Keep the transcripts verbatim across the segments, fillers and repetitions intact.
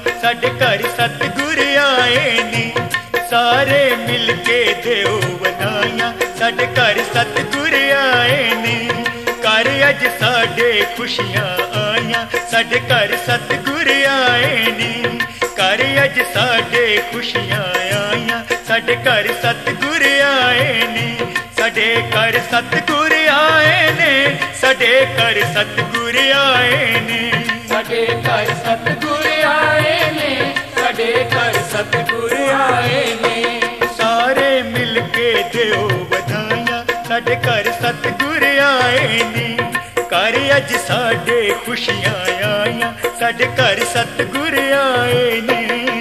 साडे घर सतगुर आए नी। सारे मिल के देओ वधाइयां, साडे घर सतगुर आए नी। घर अज साडे खुशियां आइयां, साडे घर सतगुर आए नी। घर अज साडे खुशियां आइयां, साडे घर सतगुर आए नी। साडे घर सतगुर आए ने, साडे घर सतगुर आए ने। साडे घर सतगुर आए ने, साडे घर सतगुर आए ने। सारे मिल के देओ वधाइयां, साडे घर सतगुर आए नी। घर अज साडे खुशियां आइयां, साडे घर सतगुर आए नी।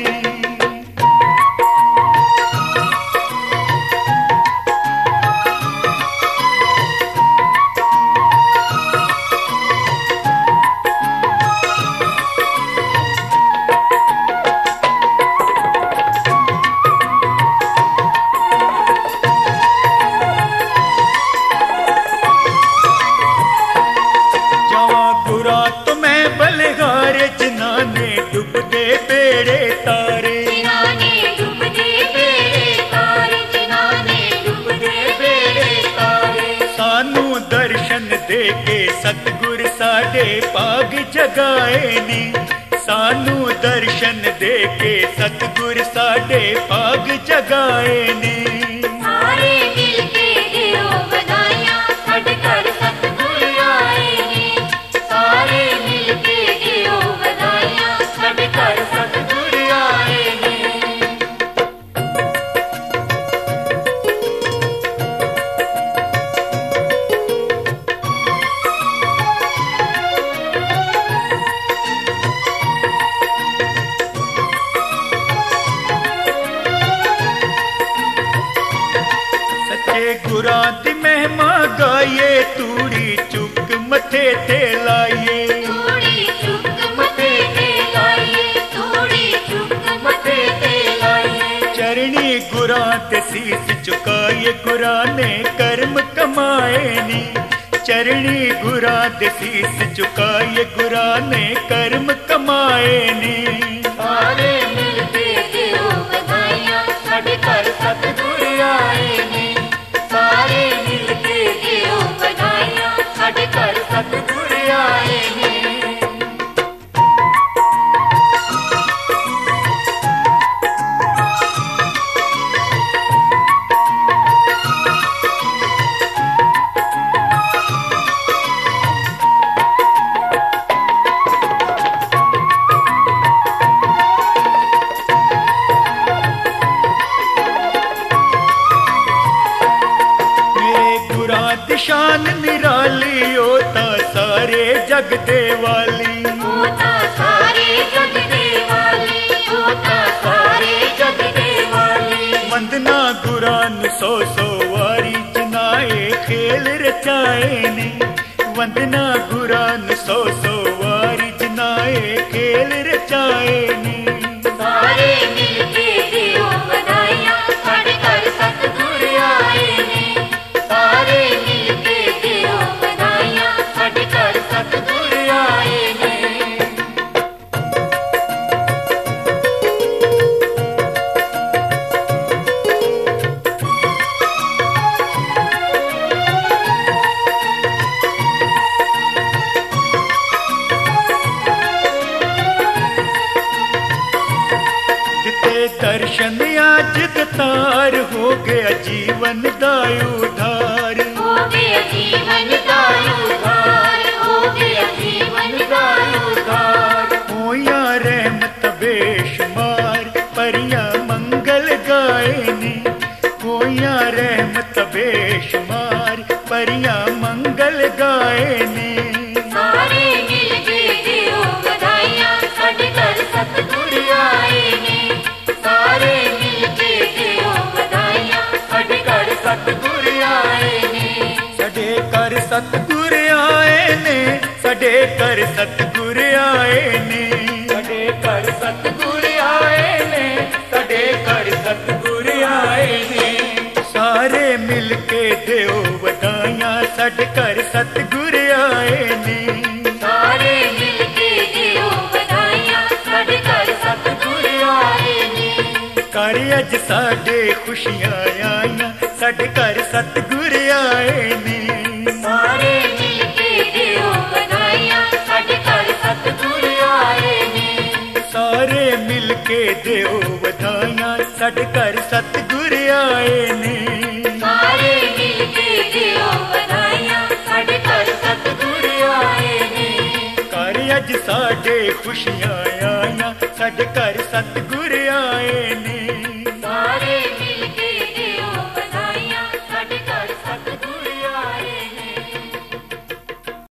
जिन्हाने डुबदे बेड़े तारे, जिन्हाने डुबदे बेड़े तारे, जिन्हाने डुबदे बेड़े तारे। सानू दर्शन दे के सतगुर साडे भाग जगाए नी। सानू दर्शन दे के सतगुर साडे भाग जगाए नी। सारे मिल के देओ वधाइयां, साडे घर सतगुर आए नी। सारे मिल के देओ वधाइयां, साडे घर सतगुर आए नी। सच्चे गुरां दी महिमा गाइए, तूड़ी चुक मथे ते लाइए। तूड़ी चुक मथे ते लाइए, तूड़ी चुक मथे ते लाइए। चरणी गुरां ते सीस चुकाइए, गुरां ने कर्म कमाए नी। चरणी गुरां ते सीस चुकाइए, गुरां ने कर्म कमाए नी। सारे मिल के देओ वधाइयां, साडे घर सतगुर आए ने। सारे मिल के देओ वधाइयां, साडे घर सतगुर आए ने। शान निराली होता सारे जग दे वाली, होता सारे जग दे वाली, होता सारे जग दे वाली। वंदना गुरान सौ सौ वारी, जिनाए खेल रचाए ने। वंदना गुरान सौ सौ वारी, जिनाए खेल रचाए ने। सारे मिल के देओ वधाइयां, साडे घर सतगुर आए ने। सारे मिल के देओ वधाइयां, साडे घर सतगुर आए ने। दर्शन आज दतार, हो गया जीवन दा उद्धार। हो गया जीवन दा उद्धार, हो गया जीवन दा उद्धार। होया रहमत बेशुमार, परियां मंगल गाए नी। होया रहमत बेशुमार, परियां मंगल गाए नी। सारे मिल के देओ वधाइयां, साडे घर सतगुर आए ने। सारे मिल के देओ वधाइयां, साडे घर सतगुर आए ने। साडे घर सतगुर आए ने, साडे घर सतगुर आए ने। साडे घर सतगुर आए ने, साडे घर सतगुर आए ने। सारे मिल के देओ वधाइयां, साडे घर सतगुर आए ने। सारे मिल के देओ वधाइयां, साडे घर सतगुर ਘਰ ਅੱਜ ਸਾਡੇ ਖੁਸ਼ੀਆਂ ਆਈਆਂ, ਸਾਡੇ ਘਰ ਸਤਿਗੁਰ ਆਏ ਨੇ। ਸਾਰੇ ਮਿਲ ਕੇ ਦਿਓ ਵਧਾਈਆਂ, ਸਾਡੇ ਘਰ ਸਤਿਗੁਰ ਆਏ ਨੇ। ਸਾਰੇ ਮਿਲ ਕੇ ਦਿਓ ਵਧਾਈਆਂ, ਸਾਡੇ ਘਰ ਸਤਿਗੁਰ ਆਏ ਨੇ। ਸਾਰੇ ਮਿਲ ਕੇ ਦਿਓ ਵਧਾਈਆਂ, ਸਾਡੇ ਘਰ ਸਤਿਗੁਰ ਆਏ ਨੇ। ਘਰ ਅੱਜ ਸਾਡੇ ਖੁਸ਼ੀਆਂ ਆਈਆਂ, ਸਾਡੇ ਘਰ ਸਤਿਗੁਰ ਆਏ ਨੇ।